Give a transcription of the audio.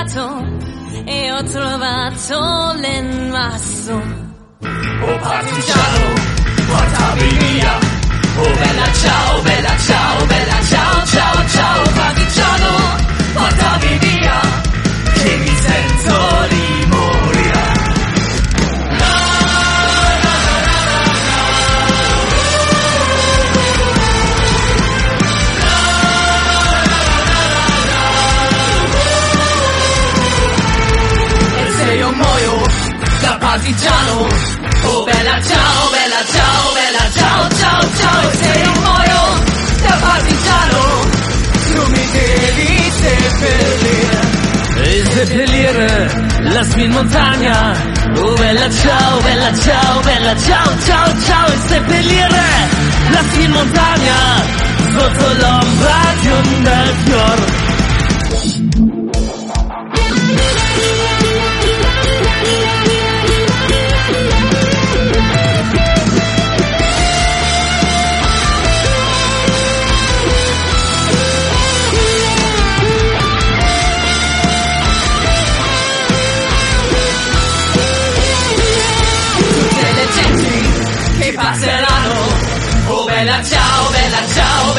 cercato e ho trovato l'envaso. Oh partigiano, portami via. Oh bella ciao, bella ciao, bella ciao, ciao, ciao. Partigiano, portami via, che mi sento di morire. E se io muoio da partigiano, oh bella ciao, bella ciao, bella ciao, ciao, ciao. E se io muoio da partigiano, tu mi devi seppellire. E seppellire, lasmi in montagna. Oh bella ciao, bella ciao, bella ciao, ciao, ciao. E seppellire, lasmi in montagna, sotto l'ombra di un bel fior. Passeranno, oh bella ciao, bella ciao,